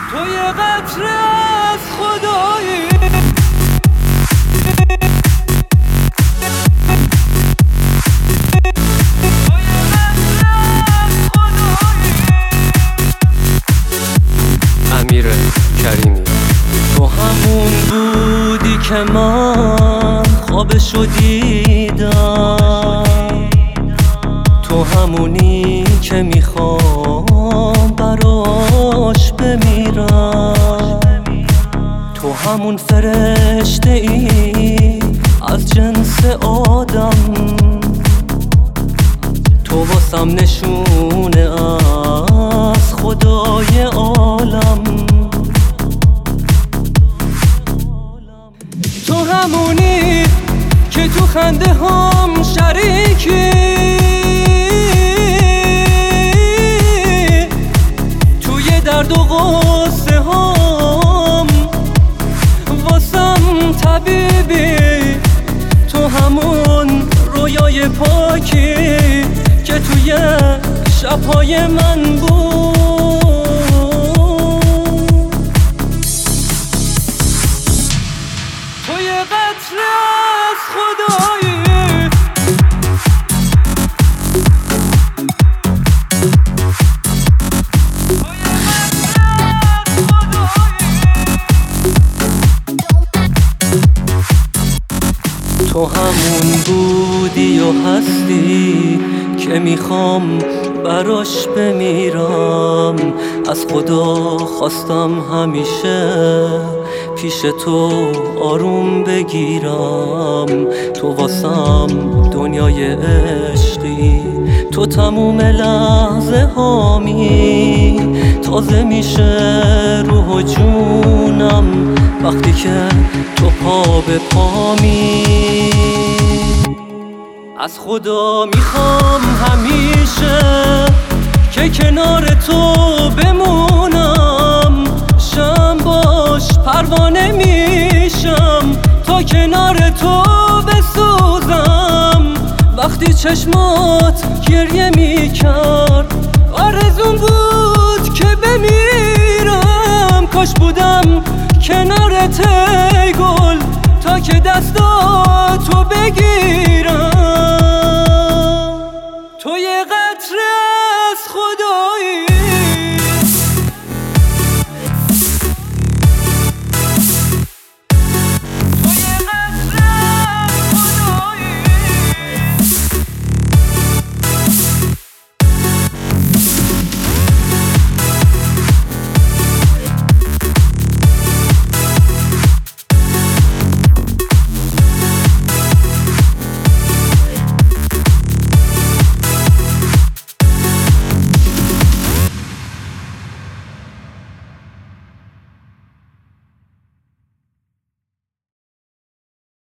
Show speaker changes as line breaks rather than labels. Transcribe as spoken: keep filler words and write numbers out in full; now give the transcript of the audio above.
تو یه قطره از خدایی،
امیر کریمی.
تو همون بودی که من خوابشو دیدم، تو همونی که میخوام براش بمیرم، تو همون فرشته ای از جنس آدم، تو واسم نشونه از خدای عالم، تو همونی که تو خنده هم شریکی، توی درد و غصه هم واسم طبیبی، تو همون رویای پاکی که توی شبهای من بود، تو یه قطره از خدایی، تو همون بودی و هستی که میخوام براش بمیرم، از خدا خواستم همیشه پیش تو آروم بگیرم، تو واسم دنیای عشقی، تو تموم لحظه هامی، تازه میشه روح و جونم وقتی که تو پا به پامی، از خدا میخوام همیشه که کنار تو بمونم، شم باش پروانه میشم تا کنار تو بسوزم، وقتی چشمات گریه میکرد آرزوم بود که بمیرم، کاش بودم کنارت ای گل تا که دستا